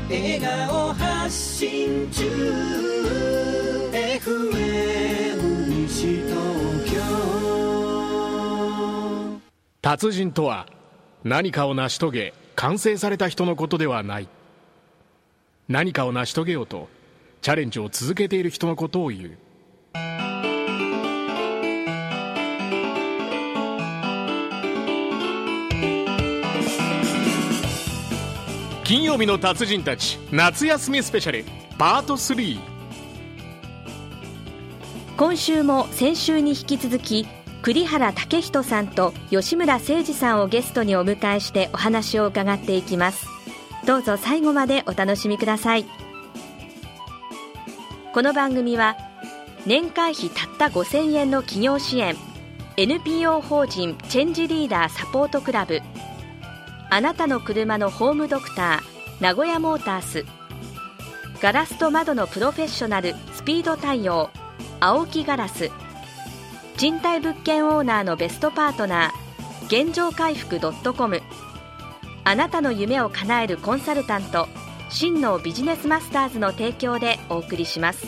笑顔発信中 FM 西東京。 達人とは何かを成し遂げ完成された人のことではない。何かを成し遂げようとチャレンジを続けている人のことを言う。金曜日の達人たち夏休みスペシャルパート3。 今週も先週に引き続き栗原武人さんと吉村誠二さんをゲストにお迎えしてお話を伺っていきます。どうぞ最後までお楽しみください。この番組は年会費たった5000円の企業支援 NPO 法人チェンジリーダーサポートクラブ、あなたの車のホームドクター名古屋モータース、ガラスと窓のプロフェッショナルスピード対応青木ガラス、賃貸物件オーナーのベストパートナー現状回復 .com、 あなたの夢を叶えるコンサルタント真のビジネスマスターズの提供でお送りします。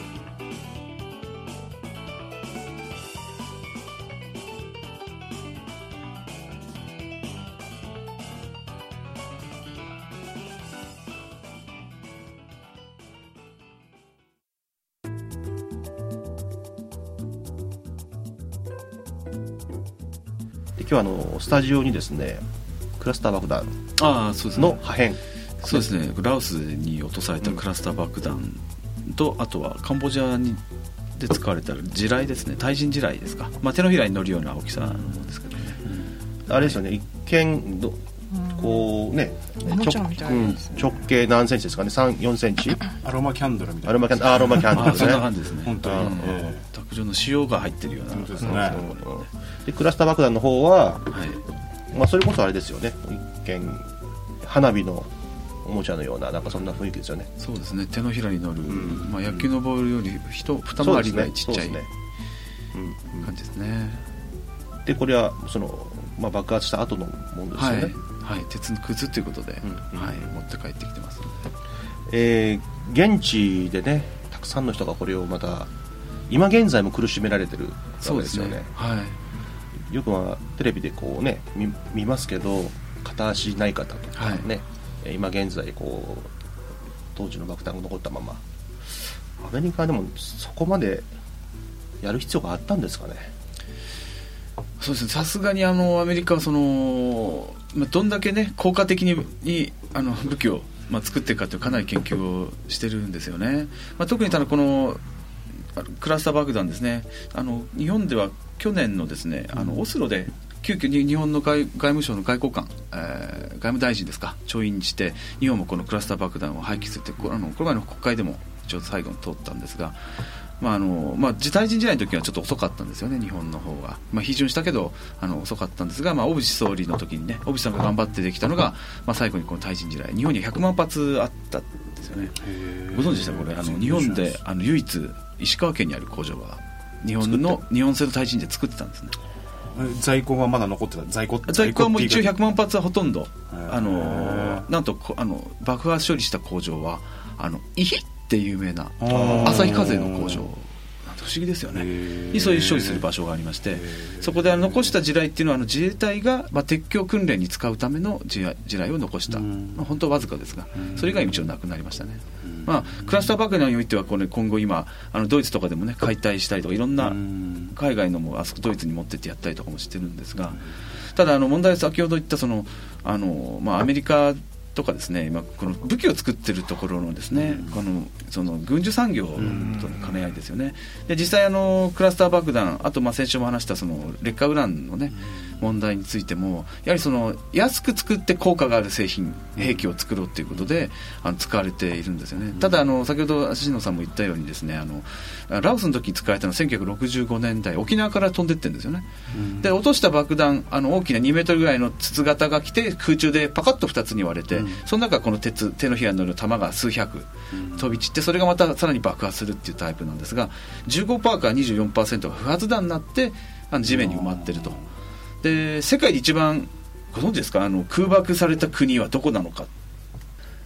今日はスタジオにですねクラスター爆弾の破片、 そうですね、ラオスに落とされたクラスター爆弾と、あとはカンボジアで使われた地雷ですね、対人地雷ですか、手のひらに乗るような大きさのものですけどね、 あれですよね、一見こうね直径何センチですかね、3、4センチアロマキャンドルみたいな、 アロマキャンドルね、 そんな感じですね、 本当に卓上の塩が入ってるような、 ですね。 でクラスター爆弾の方は、それこそあれですよね、一見花火のおもちゃのような、なんかそんな雰囲気ですよね。 そうですね、手のひらに乗る、野球のボールより二回りぐらいちっちゃい感じですね。 でこれは爆発した後のものですよね。 鉄のくずということで、持って帰ってきてますので、現地でねたくさんの人がこれをまた今現在も苦しめられてるわけですよね。よくテレビでこうね 見ますけど、片足ない方とかね、今現在こう当時の爆弾が残ったまま、アメリカでもそこまでやる必要があったんですかね。 そうですね、さすがにアメリカはどんだけね効果的に武器を作っていくかというかなり研究をしてるんですよね。特にこのクラスター爆弾ですね、日本では去年のですねオスロで急遽日本の外務省の外交官、外務大臣ですか調印して、日本もこのクラスター爆弾を廃棄するってこれ前の国会でも一応最後に通ったんですが、対人地雷の時はちょっと遅かったんですよね、日本の方が、批准したけど遅かったんですが、小渕総理の時にね、小渕さんが頑張ってできたのが、最後にこの対人地雷、日本に100万発あったんですよね。ご存知でしたこれ、日本で唯一石川県にある工場は日本製の対人で作ってたんですね。 在庫がまだ残ってた。在庫はもう一応100万発はほとんど、なんと爆破処理した工場はイヒって有名な旭化成の工場、不思議ですよねにそういう処理する場所がありまして、そこで残した地雷っていうのは自衛隊が撤去訓練に使うための地雷を残した、本当はわずかですが、それ以外一応なくなりましたね。クラスター爆弾においては今後今ドイツとかでもね解体したりとか、いろんな海外のもドイツに持ってってやったりとかもしてるんですが、ただ問題は先ほど言ったアメリカとかですね、今この武器を作ってるところのですね、その軍需産業との兼ね合いですよね。で実際クラスター爆弾、あと先週も話した劣化ウランのね問題についても、やはり安く作って効果がある製品兵器を作ろうということで使われているんですよね。ただ先ほど椎野さんも言ったようにですね、ラオスの時に使われたのは1965年代沖縄から飛んでってるんですよね。で落とした爆弾、大きな2メートルぐらいの筒型が来て、空中でパカッと2つに割れて、その中この手のひらに乗る弾が数百飛び散って、それがまたさらに爆発するっていうタイプなんですが、 15% から 24% が不発弾になって地面に埋まってると。で世界で一番ご存知ですか、空爆された国はどこなのか。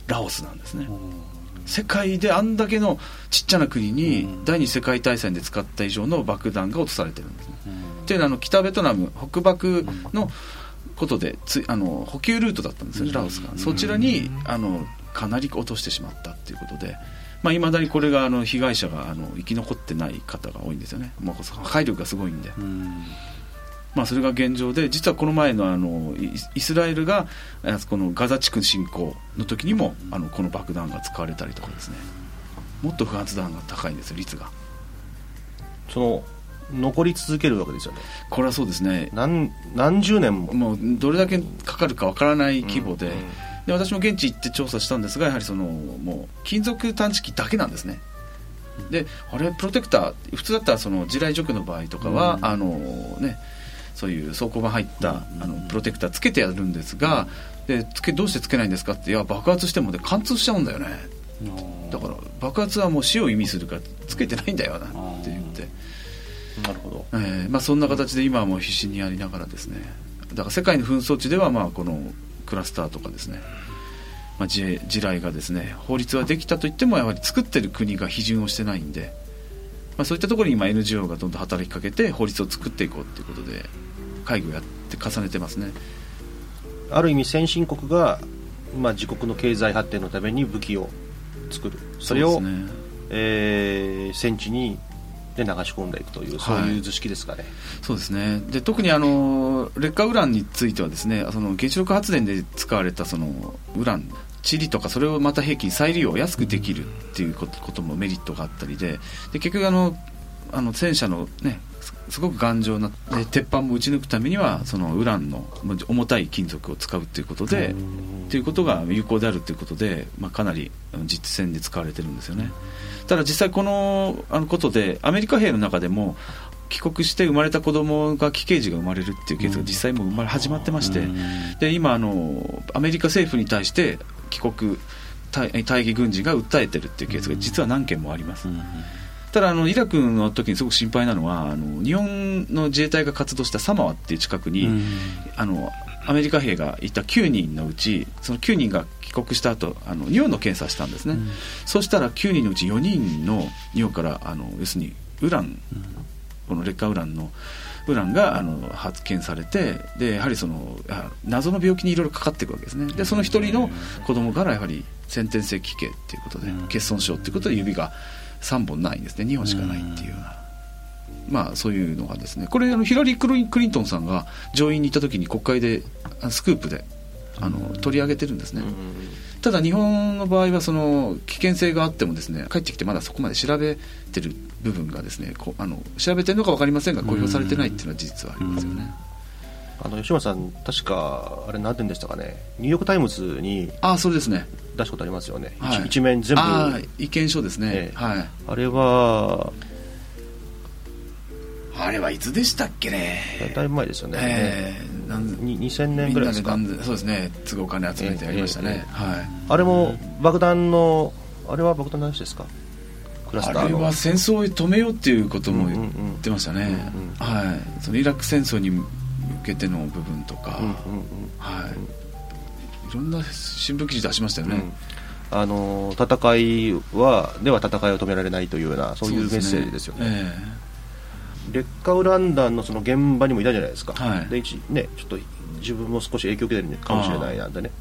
ラオスなんですね。世界であんだけのちっちゃな国に第二次世界大戦で使った以上の爆弾が落とされてるんですね。っていうのは北ベトナム北爆のことで補給ルートだったんですよね、ラオスが。そちらにかなり落としてしまったっていうことで、いまだにこれが被害者が生き残ってない方が多いんですよね。もう破壊力がすごいんで、それが現状で、実はこの前のイスラエルがこのガザ地区侵攻の時にもこの爆弾が使われたりとかですね、もっと不発弾が高いんですよ、率が。 その残り続けるわけですよね。 これはそうですね、 何十年もうどれだけかかるかわからない規模で、で私も現地行って調査したんですが、やはりもう金属探知機だけなんですね。であれプロテクター普通だったら地雷除去の場合とかは、そういう装甲板入ったプロテクターつけてやるんですが、でどうしてつけないんですかって、いや爆発しても貫通しちゃうんだよね、だから爆発はもう死を意味するからつけてないんだよなって言って、 なるほど、 そんな形で今はもう必死にやりながらですね、だから世界の紛争地ではこのクラスターとかですね、地雷がですね、法律はできたといってもやはり作ってる国が批准をしてないんで、そういったところに今 NGO がどんどん働きかけて法律を作っていこうということで会議をやって重ねてますね。 ある意味先進国が、自国の経済発展のために武器を作る、それを戦地にで流し込んでいくという、そういう図式ですかね。 そうですね。で特に劣化ウランについてはですね、原子力発電で使われたウラン塵とか、それをまた兵器に再利用安くできるっていうこともメリットがあったりで、結局戦車のねすごく頑丈な鉄板も打ち抜くためにはウランの重たい金属を使うということでということが有効であるということで、かなり実戦で使われてるんですよね。ただ実際このことでアメリカ兵の中でも帰国して生まれた子供が奇形児が生まれるっていうケースが実際もう始まってまして、で今アメリカ政府に対して帰国退役軍人が訴えてるっていうケースが実は何件もあります。ただイラクの時にすごく心配なのは日本の自衛隊が活動したサマワっていう近くに、アメリカ兵がいた9人のうちその9人が帰国した後尿の検査したんですね。そうしたら9人のうち4人の尿から要するにウラン、この劣化ウランが発見されて、でやはり謎の病気にいろいろかかっていくわけですね。でその一人の子供からやはり先天性奇形っていうことで、欠損症っていうことで指が3本ないんですね。2本しかないっていうような、そういうのがですね、これヒラリー・クリントンさんが上院に行った時に国会でスクープで取り上げてるんですね。ただ日本の場合は危険性があってもですね、帰ってきてまだそこまで調べてる部分がですね、調べてるのか分かりませんが公表されてないっていうのは事実はありますよね。 吉村さん確かあれ何点でしたかね、ニューヨークタイムズにそうですね、 出したことありますよね、一面全部意見書ですね、 あれはいつでしたっけね。だいぶ前ですよね、2000年ぐらいですか。 そうですね、都合金集めてやりましたね、 あれも爆弾のあれは爆弾の話ですか。クラスターのあれは戦争を止めようっていうことも言ってましたね。そのイラク戦争に向けての部分とか、いろんな新聞記事出しましたよね。 戦いでは戦いを止められないというような、そういうメッセージですよね。劣化ウラン弾のその現場にもいたじゃないですか。でちょっと自分も少し影響を受けてるかもしれないなんでね。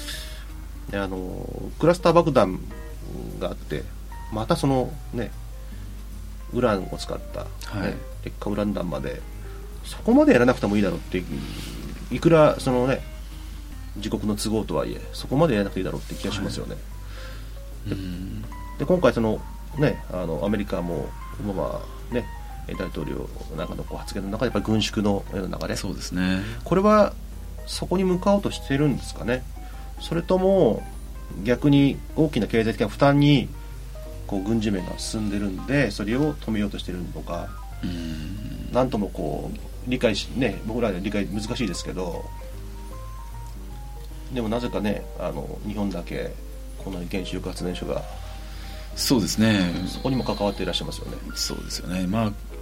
クラスター爆弾があって、またウランを使った、劣化ウラン弾までそこまでやらなくてもいいだろうって、いくら自国の都合とはいえそこまでやらなくていいだろうって気がしますよね。で今回アメリカもオバマ大統領なんかの発言の中でやっぱり軍縮のような流れ、 そうですね、 これはそこに向かおうとしてるんですかね。それとも逆に大きな経済的な負担に軍事面が進んでるんでそれを止めようとしてるのか、なんとも理解僕らで理解難しいですけど、でもなぜか日本だけこの原子力発電所がそうですね、 そこにも関わっていらっしゃいますよね。 そうですよね。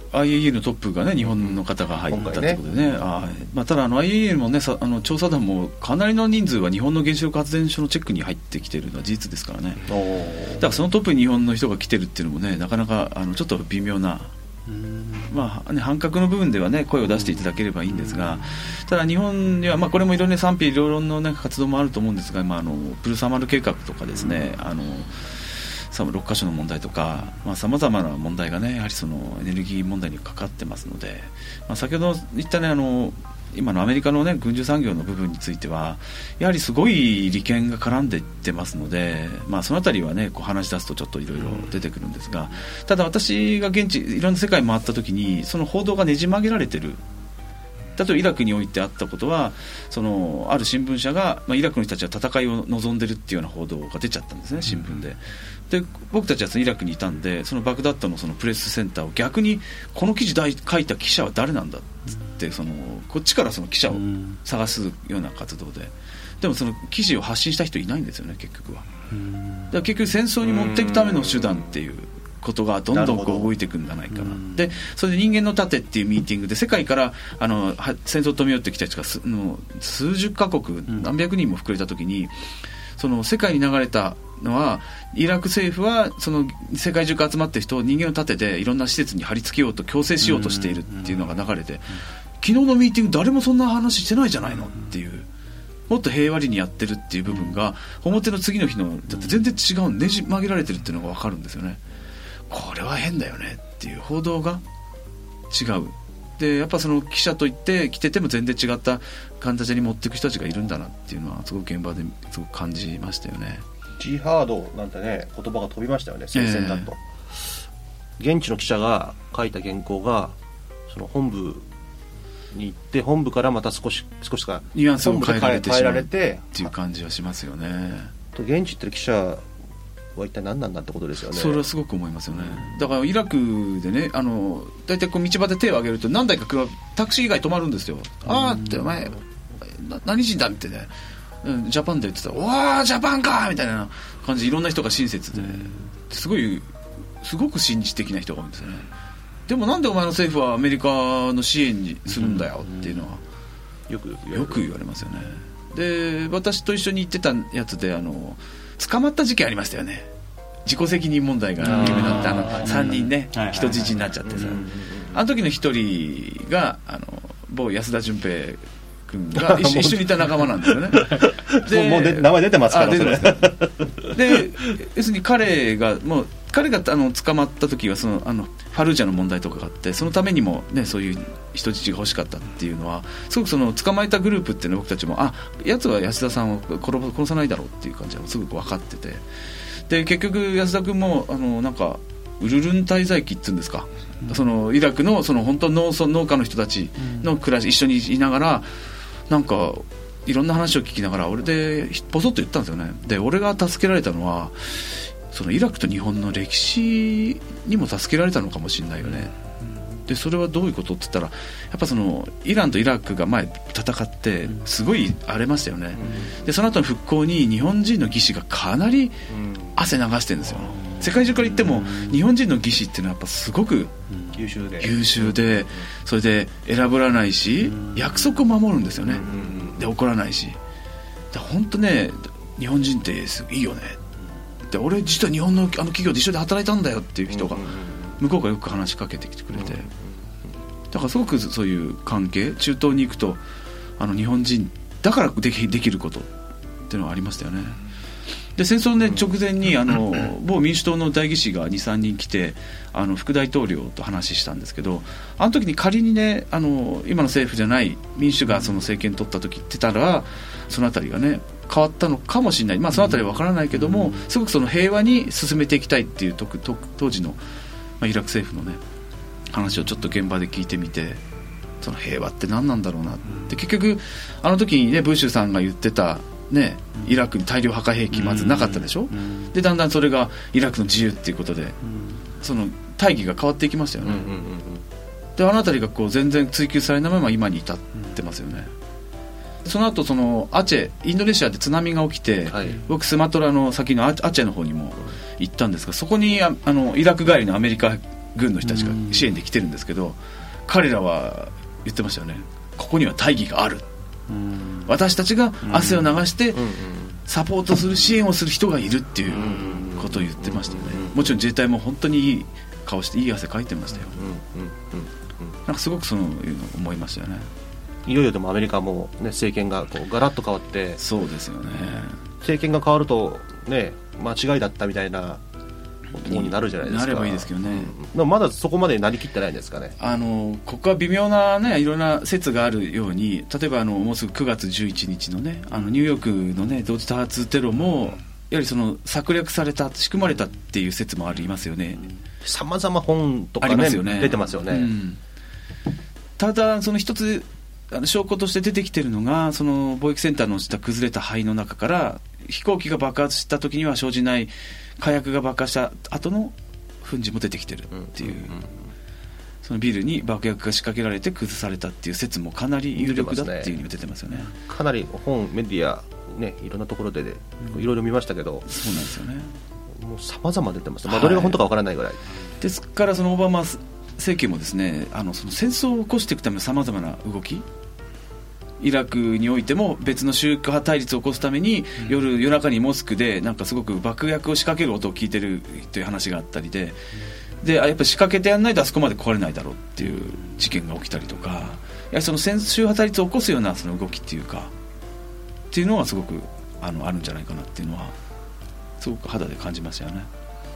IAEA のトップがね日本の方が入ったということでね、ただIAEA もね調査団もかなりの人数は日本の原子力発電所のチェックに入ってきているのは事実ですからね。だからそのトップに日本の人が来てるっていうのもねなかなかちょっと微妙な、反核の部分ではね声を出していただければいいんですが、ただ日本にはこれもいろんな賛否両論の、ね、活動もあると思うんですが、プルサマル計画とかですね、6カ所の問題とかさまざまな問題がねやはりそのエネルギー問題にかかってますので、先ほど言ったね今のアメリカのね軍需産業の部分についてはやはりすごい利権が絡んでいってますので、そのあたりはねこう話し出すとちょっといろいろ出てくるんですが、ただ私が現地いろんな世界回った時にその報道がねじ曲げられてる。例えばイラクにおいてあったことはある新聞社が、イラクの人たちは戦いを望んでるっていうような報道が出ちゃったんですね新聞で。で僕たちはイラクにいたんでそのバグダッドのそのプレスセンターを逆にこの記事書いた記者は誰なんだっつってこっちからその記者を探すような活動でもその記事を発信した人いないんですよね結局は。だから結局戦争に持っていくための手段っていうことがどんどんこう動いていくんじゃないかな。でそれで人間の盾っていうミーティングで世界から戦争を止めようってきた人が数十カ国何百人も膨れた時にその世界に流れたのはイラク政府はその世界中から集まってる人を人間の盾でいろんな施設に貼り付けようと強制しようとしているっていうのが流れて、昨日のミーティング誰もそんな話してないじゃないのっていう、もっと平和裏にやってるっていう部分が表の次の日のだって全然違うねじ曲げられてるっていうのが分かるんですよね。これは変だよねっていう報道が違う。でやっぱその記者といって来てても全然違った形に持っていく人たちがいるんだなっていうのはすごく現場ですごく感じましたよね。 ジハードなんてね言葉が飛びましたよね戦線だと、現地の記者が書いた原稿がその本部に行って本部からまた少しかニュアンスを変えられてしまうっていう感じはしますよね。 と現地行ってる記者は一体何なんだってことですよね。 それはすごく思いますよね。だからイラクでねだいたいこう道端で手を挙げると何台かタクシー以外止まるんですよ。ってお前何人だってねジャパンで言ってたらおージャパンかみたいな感じでいろんな人が親切ですごく親日的な人が多いんですよね。でもなんでお前の政府はアメリカの支援にするんだよっていうのはよく言われますよね。で私と一緒に行ってたやつで捕まった事件ありましたよね。自己責任問題が有名だった3人ね人質になっちゃってさ、あの時の1人が某安田純平君が一緒にいた仲間なんですよね。 でもう名前出てますからで要するに彼が捕まった時はファルージャの問題とかがあってそのためにも、ね、そういう人質が欲しかったっていうのはすごく捕まえたグループっていうのは僕たちもやつは安田さんを殺さないだろうっていう感じはすごく分かってて、で結局安田君もなんかウルルン滞在期っていうんですか、イラクの本当農家の人たちの暮らし一緒にいながらなんかいろんな話を聞きながら俺でポソッと言ったんですよね。で俺が助けられたのはイラクと日本の歴史にも助けられたのかもしれないよね。でそれはどういうことって言ったらやっぱイランとイラクが前戦ってすごい荒れましたよね。でその後の復興に日本人の技師がかなり汗流してるんですよ。世界中から言っても日本人の技師っていうのはやっぱすごく優秀でそれで選ぶらないし約束を守るんですよね。で怒らないし本当ね日本人っていいよねで俺実は日本の企業で一緒で働いたんだよっていう人が向こうがよく話しかけてきてくれて、だからすごくそういう関係中東に行くと日本人だからできることっていうのはありましたよね。で戦争の、直前に某民主党の代議士が 2,3 人来て副大統領と話したんですけど、あの時に仮にね今の政府じゃない民主がその政権取った時言ってたらそのあたりがね変わったのかもしれない、そのあたりは分からないけどもすごく平和に進めていきたいっていう当時の、イラク政府のね話をちょっと現場で聞いてみて平和って何なんだろうなって結局あの時にねブッシュさんが言ってたね、イラクに大量破壊兵器まずなかったでしょ、でだんだんそれがイラクの自由っていうことでその大義が変わっていきましたよね、であの辺りが全然追求されないまま今に至ってますよね。その後アチェインドネシアで津波が起きて、僕スマトラの先のアチェの方にも行ったんですがそこにイラク帰りのアメリカ軍の人たちが支援で来てるんですけど、彼らは言ってましたよね。ここには大義がある、私たちが汗を流してサポートする支援をする人がいるっていうことを言ってましたよね。もちろん自衛隊も本当にいい顔していい汗かいてましたよ。なんかすごくそういうのを思いましたよね。 いよいよでもアメリカも、ね、政権がこうガラッと変わって、 そうですよね。 政権が変わると、ね、間違いだったみたいなことになるじゃないですか。 なればいいですけどね、 でもまだそこまでなりきってないんですかね。 ここは微妙な、ね、いろんな説があるように、例えばもうすぐ9月11日のね、ニューヨークの、ね、同時多発テロもやはりその策略された、仕組まれたっていう説もありますよね。 さまざま本とか、ね、出てますよね、 ただその一つ証拠として出てきてるのが、その貿易センターの下崩れた灰の中から飛行機が爆発した時には生じない火薬が爆発した後の粉塵も出てきてるっていう、そのビルに爆薬が仕掛けられて崩されたっていう説もかなり有力だっていうふうに出てますよね。 かなり本メディア、ね、いろんなところで、いろいろ見ましたけど、 そうなんですよね。 もう様々出てます、どれが本当かわからないぐらい、 ですからそのオバマ政権もですね、その戦争を起こしていくためのさまざまな動き、イラクにおいても別の宗教派対立を起こすために、夜中にモスクでなんかすごく爆薬を仕掛ける音を聞いてるという話があったりで、やっぱり仕掛けてやらないとあそこまで壊れないだろうっていう事件が起きたりとか、やはりその宗派対立を起こすようなその動きっていうかっていうのはすごくあるんじゃないかなっていうのはすごく肌で感じましたよね。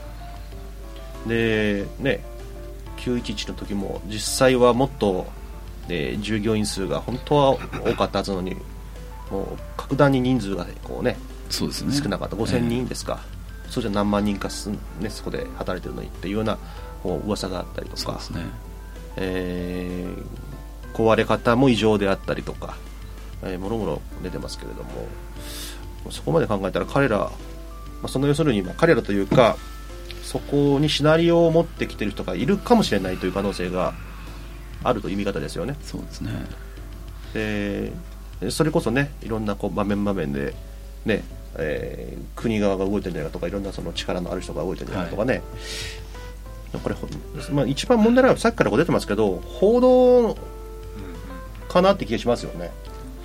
でね、911の時も実際はもっと従業員数が本当は多かったはずなのに、もう格段に人数がこう、ね、 そうですね、 少なかった。5000人ですか、そうじゃ何万人かそこで働いてるのにっていうような噂があったりとか、 そうですね、 壊れ方も異常であったりとか、もろもろ出てますけれども、そこまで考えたら彼ら、その要するに彼らというか、そこにシナリオを持ってきてる人がいるかもしれないという可能性があるという見方ですよね。 そうですね。 でそれこそね、いろんな場面場面で、ね、国側が動いてるんじゃないかとか、いろんなその力のある人が動いてるんじゃないかとかね、これ、一番問題なのはさっきから出てますけど、報道かなって気がしますよね。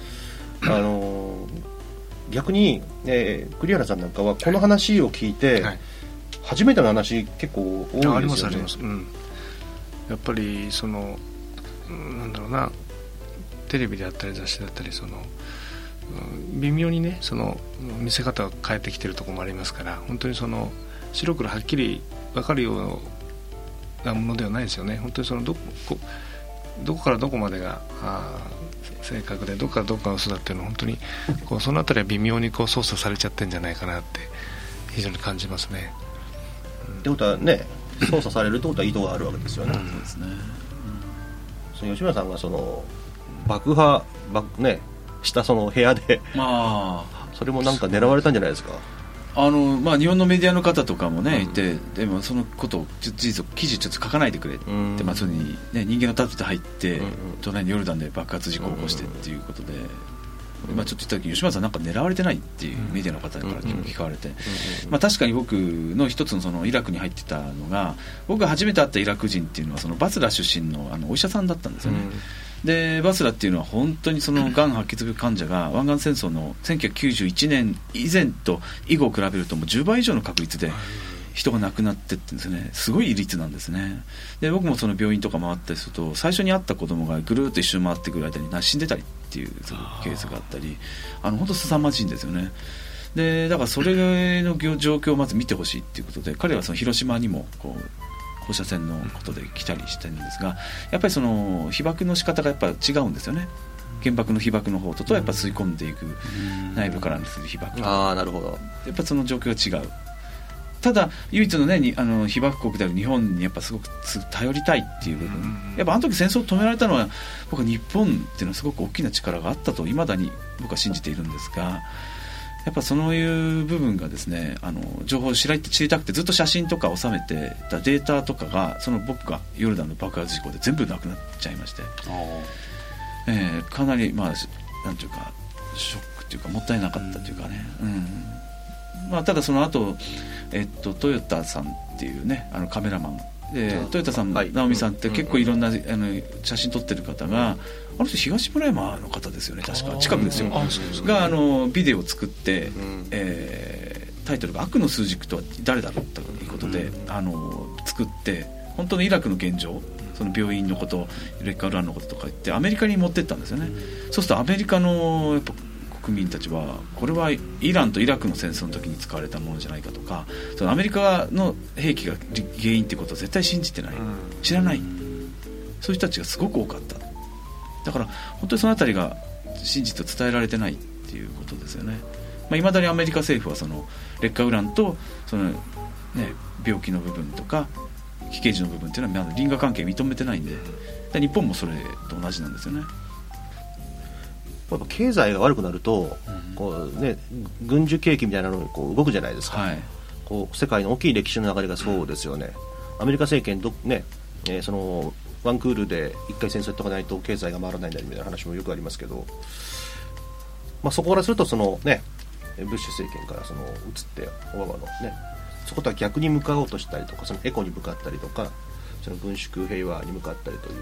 逆に、栗原さんなんかはこの話を聞いて、初めての話結構多いですよね。 ありますあります、やっぱりそのなんだろうな、テレビであったり雑誌だったり、その微妙にね、その見せ方を変えてきてるところもありますから、本当にその白黒はっきり分かるようなものではないですよね。本当にそのどこからどこまでが正確で、どこからどこが嘘だっていうのは、本当にそのあたりは微妙に操作されちゃってるんじゃないかなって非常に感じますね。 ってことはね、操作されるってことは意図があるわけですよね。 そうですね。 その吉村さんがその爆破したその部屋で、それもなんか狙われたんじゃないですか。 日本のメディアの方とかもね、いて、でもそのことを事実を記事ちょっと書かないでくれって、それに、ね、人間の盾で入って、隣にヨルダンで爆発事故を起こしてっていうことで、ちょっと言った時に吉村さんなんか狙われてないっていうメディアの方から聞かれて、確かに僕の一つのそのイラクに入ってたのが、僕が初めて会ったイラク人っていうのはそのバスラ出身のお医者さんだったんですよね。でバスラっていうのは本当にそのがん白血病患者が湾岸戦争の1991年以前と以後を比べるともう10倍以上の確率で人が亡くなってってんですね。すごい率なんですね。で僕もその病院とか回ったりすると、最初に会った子供がぐるっと一周回ってくる間に死んでたりっていうケースがあったり、本当凄まじいんですよね。でだからそれの状況をまず見てほしいっていうことで、彼はその広島にも放射線のことで来たりしてるんですが、やっぱりその被爆の仕方がやっぱ違うんですよね。原爆の被爆の方とやっぱ吸い込んでいく内部からする被爆、 なるほど。 やっぱその状況が違う。ただ唯一のね、被爆国である日本にやっぱすごく頼りたいっていう部分、やっぱあの時戦争を止められたのは、僕は日本っていうのはすごく大きな力があったと未だに僕は信じているんですが、やっぱそういう部分がですね、情報を知りたくてずっと写真とか収めてたデータとかが、その僕がヨルダンの爆発事故で全部なくなっちゃいまして、かなりなんていうかショックっていうか、もったいなかったというかね、ただその後、トヨタさんっていうね、カメラマン豊田さん、直美さんって結構いろんな写真撮ってる方が、あの人東村山の方ですよね、確か近くですよ、がビデオを作って、タイトルが悪の枢軸とは誰だろうということで、作って本当のイラクの現状、その病院のこと、レッカーウランのこととか言ってアメリカに持ってったんですよね。そうするとアメリカのやっぱ国民たちはこれはイランとイラクの戦争の時に使われたものじゃないかとか、そのアメリカの兵器が原因ってことを絶対信じてない、知らない、そういう人たちがすごく多かった。だから本当にそのあたりが真実を伝えられてないっていうことですよね。いまだにアメリカ政府はその劣化ウランとその、病気の部分とか危険児の部分っていうのはまだ因果関係認めてないんで、日本もそれと同じなんですよね。 やっぱ経済が悪くなると、こうね、軍需景気みたいなのにこう動くじゃないですか、こう世界の大きい歴史の流れがそうですよね。アメリカ政権そのワンクールで一回戦争やっとかないと経済が回らないんだみたいな話もよくありますけど、そこからするとその、ブッシュ政権からその移ってオバマのそことは逆に向かおうとしたりとか、そのエコに向かったりとか、その軍縮平和に向かったりという、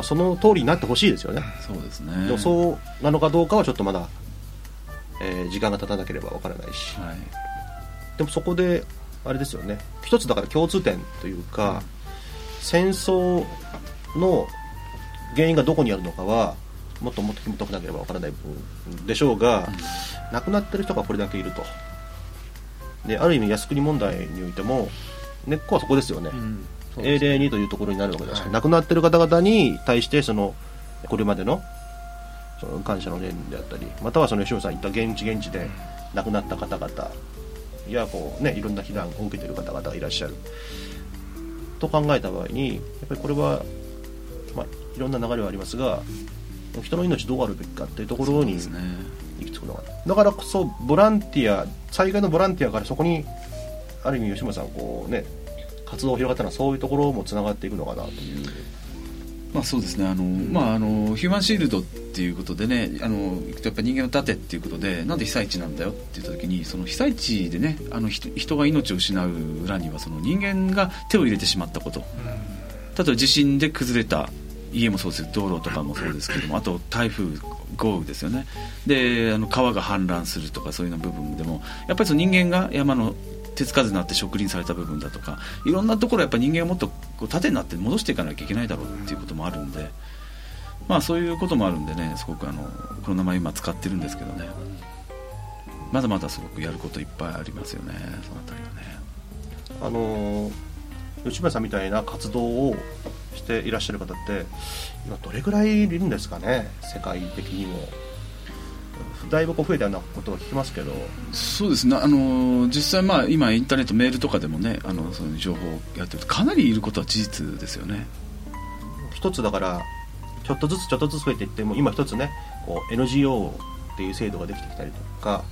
その通りになってほしいですよね。 そうですね。 でもそうなのかどうかはちょっとまだ、時間が経たなければわからないし、でもそこであれですよね、一つだから共通点というか、戦争の原因がどこにあるのかはもっともっと紐解かなければわからない部分でしょうが、亡くなってる人がこれだけいると。である意味靖国問題においても根っこはそこですよね。英霊にというところになるわけですから、亡くなっている方々に対してそのこれまでのその感謝の念であったり、またはその吉野さん言った現地で亡くなった方々やこう、いろんな非難を受けている方々がいらっしゃると考えた場合に、やっぱりこれは、いろんな流れはありますが、人の命どうあるべきかっていうところに行き着くのが、だからこそボランティア、災害のボランティアからそこにある意味吉村さんこう活動を広がったのはそういうところもつながっていくのかなという。 そうですね。ヒューマンシールドっていうことでね、やっぱ人間の盾っていうことで、なんで被災地なんだよって言った時に、その被災地でね、人が命を失う裏にはその人間が手を入れてしまったこと、例えば地震で崩れた家もそうです、道路とかもそうですけども、あと台風豪雨ですよね。で川が氾濫するとか、そういうの部分でもやっぱりその人間が山の手つかずになって植林された部分だとか、いろんなところやっぱ人間がもっとこう盾になって戻していかなきゃいけないだろうっていうこともあるんで、そういうこともあるんでね、すごくこの名前今使ってるんですけどね、まだまだすごくやることいっぱいありますよね、そのあたりはね。 吉村さんみたいな活動をしていらっしゃる方って今どれぐらいいるんですかね、世界的にも。だいぶ増えたようなことを聞きますけど。 そうですね。実際今インターネットメールとかでもね、そういう情報をやってるとかなりいることは事実ですよね。 一つだからちょっとずつ増えていっても、今一つねこう NGO っていう制度ができてきたりとか、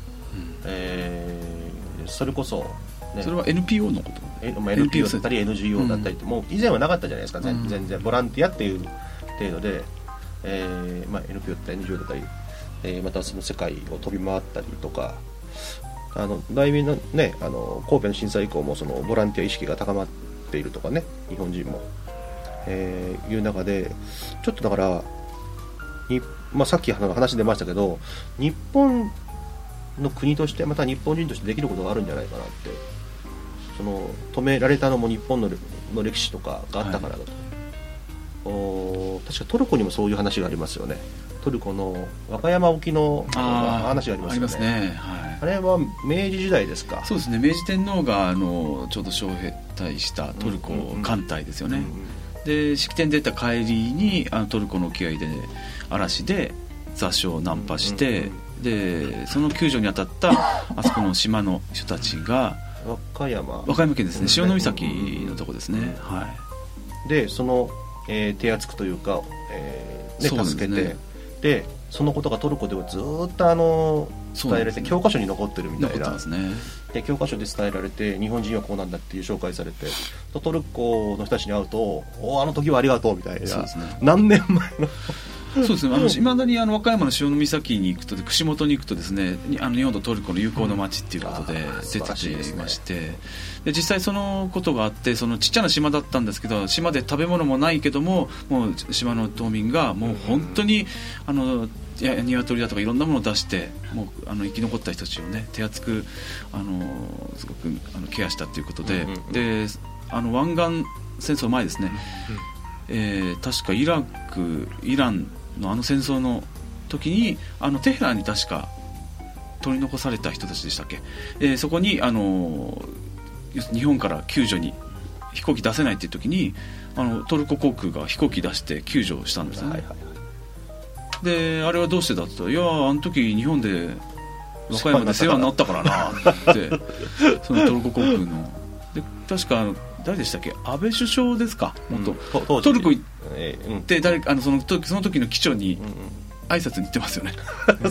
それこそ、 それは NPO のこと、 NPO だったり NGO だったりって、もう以前はなかったじゃないですか、全然ボランティアっていう程度で、NPO だったり NGO だったり、またその世界を飛び回ったりとか、だいぶのね、神戸の震災以降もそのボランティア意識が高まっているとかね、日本人も、いう中でちょっとだからさっき話出ましたけど、日本の国としてまた日本人としてできることがあるんじゃないかなって、その止められたのも日本の歴史とかがあったからだと、確かトルコにもそういう話がありますよね。トルコの和歌山沖の話がありますよね。 ありますね、 あれは明治時代ですか。 そうですね。明治天皇がちょうど招待したトルコ艦隊ですよね。で式典出た帰りにトルコの沖合で、嵐で座礁を難破して、でその救助に当たったあそこの島の人たちが和歌山県ですね、潮岬のとこですね。 でその、手厚くというか、助けて、でそのことがトルコではずっと伝えられて、教科書に残ってるみたいな。で教科書で伝えられて、日本人はこうなんだっていう紹介されて、トルコの人たちに会うと、あの時はありがとうみたいな、何年前のそうですね、いまだに和歌山の潮岬に行くと、串本に行くとですね、日本とトルコの友好の町っていうことで出ていまして、で実際そのことがあって、そのちっちゃな島だったんですけど、島で食べ物もないけども、もう島の島民がもう本当に鶏だとかいろんなものを出して、もう生き残った人たちをね、手厚くすごくケアしたということで、で湾岸戦争前ですね、確かイランの戦争の時にテヘランに確か取り残された人たちでしたっけ、そこに日本から救助に飛行機出せないっていう時にトルコ航空が飛行機出して救助をしたんですね、であれはどうしてだって言ったら、いやあの時日本で和歌山で世話になったからなってそのトルコ航空ので、確か誰でしたっけ、安倍首相ですか、トルコ行って、その時の機長に挨拶に行ってますよね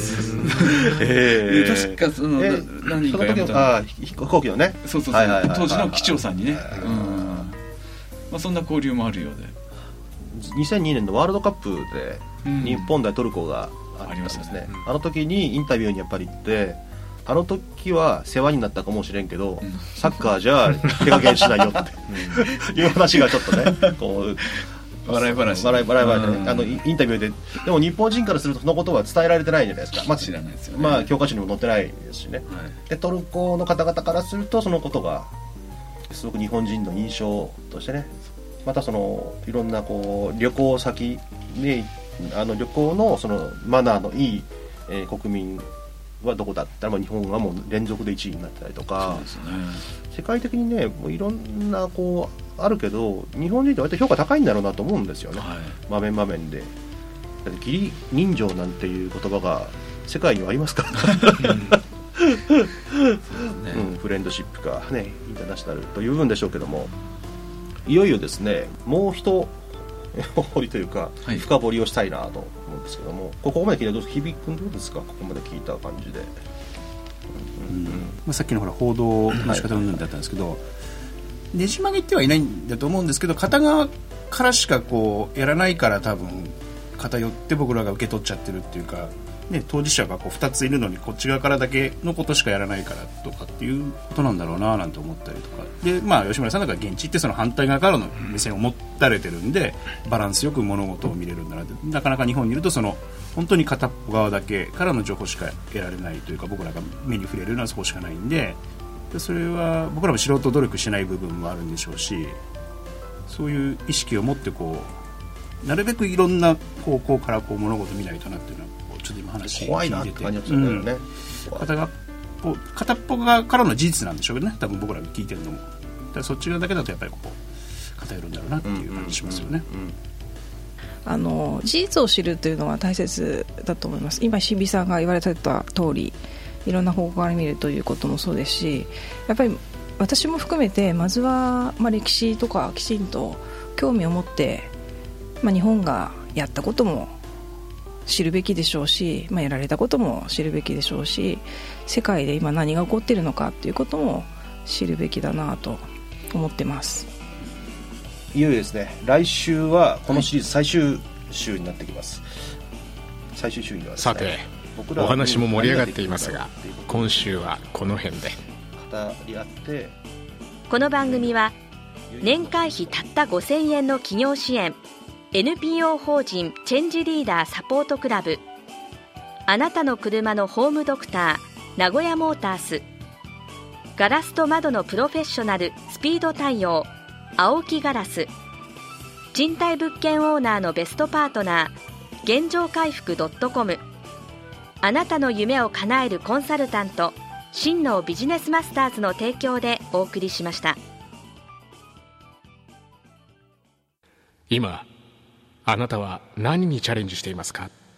確か何人か辞めた飛行機のね、 そう当時の機長さんにね、そんな交流もあるようで、 2002年のワールドカップで日本対トルコがあったんですね、あの時にインタビューにやっぱり行って、あの時は世話になったかもしれんけど、サッカーじゃ手加減しないよっていう話がちょっとね、こう笑い話でね、インタビューで、でも日本人からするとそのことは伝えられてないじゃないですか、 知らないですよね、 教科書にも載ってないですしね、でトルコの方々からするとそのことがすごく日本人の印象としてね、またそのいろんなこう旅行先で旅行のそのマナーのいい、国民はどこだったら、日本はもう連続で1位になってたりとか、 そうですね、 世界的にね、もういろんなこうあるけど、日本人って割と評価高いんだろうなと思うんですよね、場面場面で。だって義理人情なんていう言葉が世界にはありますからフレンドシップかね、インターナショナルという部分でしょうけども、いよいよですね、もう一掘りというか、深掘りをしたいなと思うんですけども、ここまで聞いたらどうですか、響君どうですか、ここまで聞いた感じで。 さっきの報道の仕方の部分だったんですけど、ねじ曲げてはいないんだと思うんですけど、片側からしかこうやらないから、多分偏って僕らが受け取っちゃってるっていうか、ね、当事者がこう2ついるのにこっち側からだけのことしかやらないからとかっていうことなんだろうななんて思ったりとかで、吉村さんだから現地ってその反対側からの目線を持たれてるんで、バランスよく物事を見れるんだなって、なかなか日本にいるとその本当に片っぽ側だけからの情報しか得られないというか、僕らが目に触れるのはそこしかないんで、それは僕らも素人努力しない部分もあるんでしょうし、そういう意識を持ってこうなるべくいろんな方向からこう物事を見ないとなっていうのはちょっと今話聞いてて怖いなって感じですよね、 片っぽ側からの事実なんでしょうけどね、多分僕らが聞いてるのも。だからそっち側だけだとやっぱりこう偏るんだろうなっていう感じしますよね。 事実を知るというのは大切だと思います。今日比さんが言われてた通り、いろんな方向から見るということもそうですし、やっぱり私も含めてまずは、歴史とかきちんと興味を持って、日本がやったことも知るべきでしょうし、やられたことも知るべきでしょうし、世界で今何が起こっているのかということも知るべきだなと思ってます。 いよいよですね、来週はこのシリーズ最終週になってきます、最終週にはですね、 さてお話も盛り上がっていますが、今週はこの辺で。 語り合って、 この番組は年会費たった5000円の企業支援、 NPO 法人チェンジリーダーサポートクラブ、あなたの車のホームドクター名古屋モータース、ガラスと窓のプロフェッショナルスピード対応青木ガラス、賃貸物件オーナーのベストパートナー現状回復.com、あなたの夢を叶えるコンサルタント真のビジネスマスターズの提供でお送りしました。 今あなたは何にチャレンジしていますか？